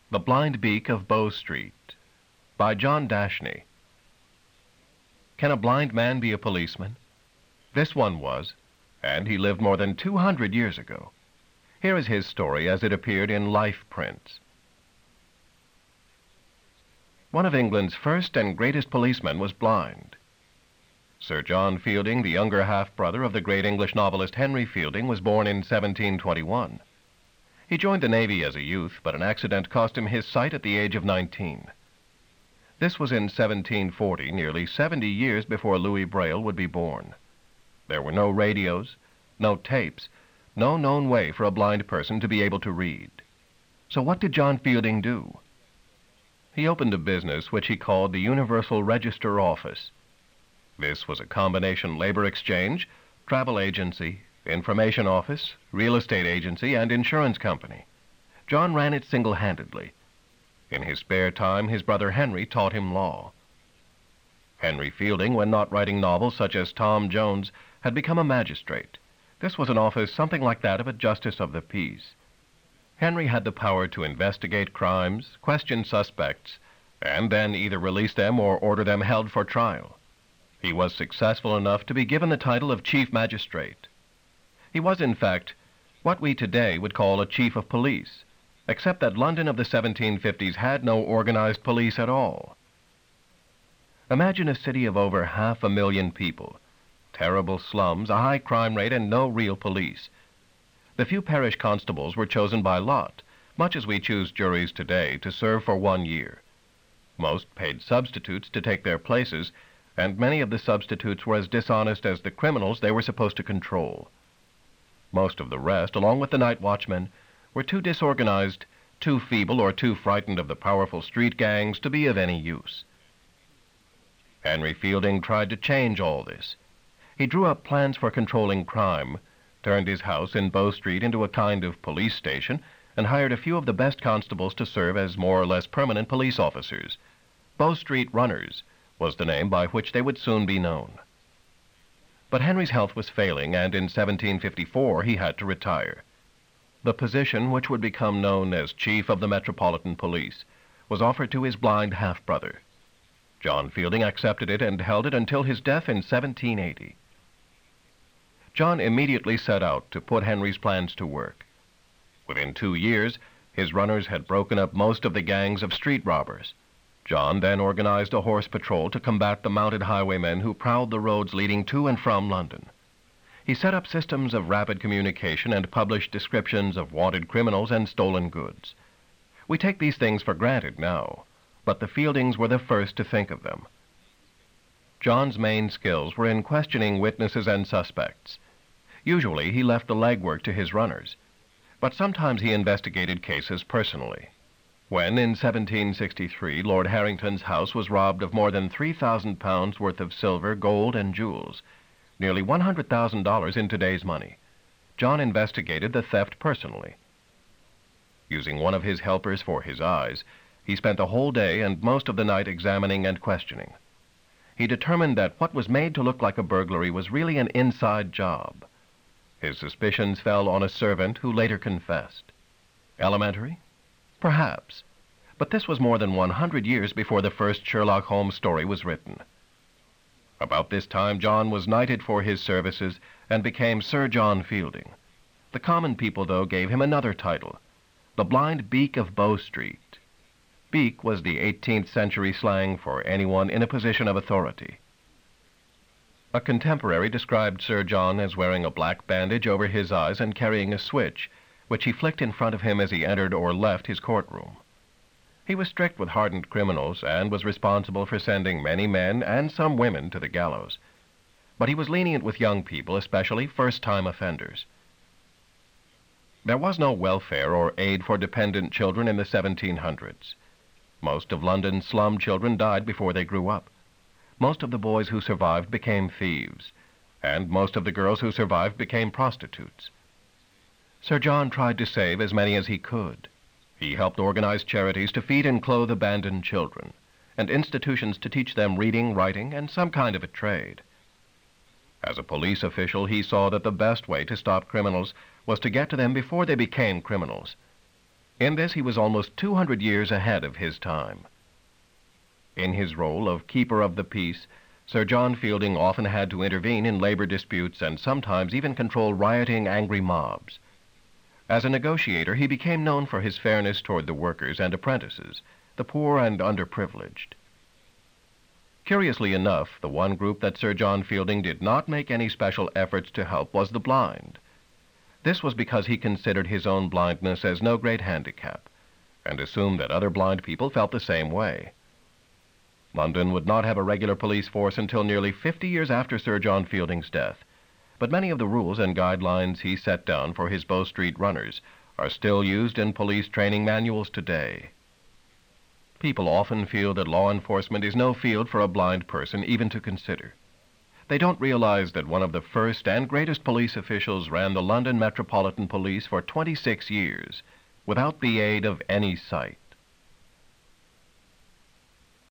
The Blind Beak of Bow Street by John Dashney. Can a blind man be a policeman? This one was, and he lived more than 200 years ago. Here is his story as it appeared in Life prints. One of England's first and greatest policemen was blind. Sir John Fielding, the younger half-brother of the great English novelist Henry Fielding, was born in 1721. He joined the Navy as a youth, but an accident cost him his sight at the age of 19. This was in 1740, nearly 70 years before Louis Braille would be born. There were no radios, no tapes, no known way for a blind person to be able to read. So what did John Fielding do? He opened a business which he called the Universal Register Office. This was a combination labor exchange, travel agency, information office, real estate agency, and insurance company. John ran it single-handedly. In his spare time, his brother Henry taught him law. Henry Fielding, when not writing novels such as Tom Jones, had become a magistrate. This was an office something like that of a justice of the peace. Henry had the power to investigate crimes, question suspects, and then either release them or order them held for trial. He was successful enough to be given the title of Chief Magistrate. He was, in fact, what we today would call a chief of police, except that London of the 1750s had no organized police at all. Imagine a city of over 500,000 people, terrible slums, a high crime rate, and no real police. The few parish constables were chosen by lot, much as we choose juries today, to serve for 1 year. Most paid substitutes to take their places, and many of the substitutes were as dishonest as the criminals they were supposed to control. Most of the rest, along with the night watchmen, were too disorganized, too feeble, or too frightened of the powerful street gangs to be of any use. Henry Fielding tried to change all this. He drew up plans for controlling crime, turned his house in Bow Street into a kind of police station, and hired a few of the best constables to serve as more or less permanent police officers. Bow Street Runners was the name by which they would soon be known. But Henry's health was failing, and in 1754 he had to retire. The position, which would become known as Chief of the Metropolitan Police, was offered to his blind half-brother. John Fielding accepted it and held it until his death in 1780. John immediately set out to put Henry's plans to work. Within 2 years, his runners had broken up most of the gangs of street robbers. John then organized a horse patrol to combat the mounted highwaymen who prowled the roads leading to and from London. He set up systems of rapid communication and published descriptions of wanted criminals and stolen goods. We take these things for granted now, but the Fieldings were the first to think of them. John's main skills were in questioning witnesses and suspects. Usually he left the legwork to his runners, but sometimes he investigated cases personally. When, in 1763, Lord Harrington's house was robbed of more than £3,000 worth of silver, gold, and jewels, nearly $100,000 in today's money, John investigated the theft personally. Using one of his helpers for his eyes, he spent a whole day and most of the night examining and questioning. He determined that what was made to look like a burglary was really an inside job. His suspicions fell on a servant who later confessed. Elementary? Perhaps. But this was more than 100 years before the first Sherlock Holmes story was written. About this time, John was knighted for his services and became Sir John Fielding. The common people, though, gave him another title, the Blind Beak of Bow Street. Beak was the 18th century slang for anyone in a position of authority. A contemporary described Sir John as wearing a black bandage over his eyes and carrying a switch, which he flicked in front of him as he entered or left his courtroom. He was strict with hardened criminals and was responsible for sending many men and some women to the gallows. But he was lenient with young people, especially first-time offenders. There was no welfare or aid for dependent children in the 1700s. Most of London's slum children died before they grew up. Most of the boys who survived became thieves, and most of the girls who survived became prostitutes. Sir John tried to save as many as he could. He helped organize charities to feed and clothe abandoned children, and institutions to teach them reading, writing, and some kind of a trade. As a police official, he saw that the best way to stop criminals was to get to them before they became criminals. In this, he was almost 200 years ahead of his time. In his role of keeper of the peace, Sir John Fielding often had to intervene in labor disputes and sometimes even control rioting, angry mobs. As a negotiator, he became known for his fairness toward the workers and apprentices, the poor and underprivileged. Curiously enough, the one group that Sir John Fielding did not make any special efforts to help was the blind. This was because he considered his own blindness as no great handicap, and assumed that other blind people felt the same way. London would not have a regular police force until nearly 50 years after Sir John Fielding's death, but many of the rules and guidelines he set down for his Bow Street runners are still used in police training manuals today. People often feel that law enforcement is no field for a blind person even to consider. They don't realize that one of the first and greatest police officials ran the London Metropolitan Police for 26 years without the aid of any sight.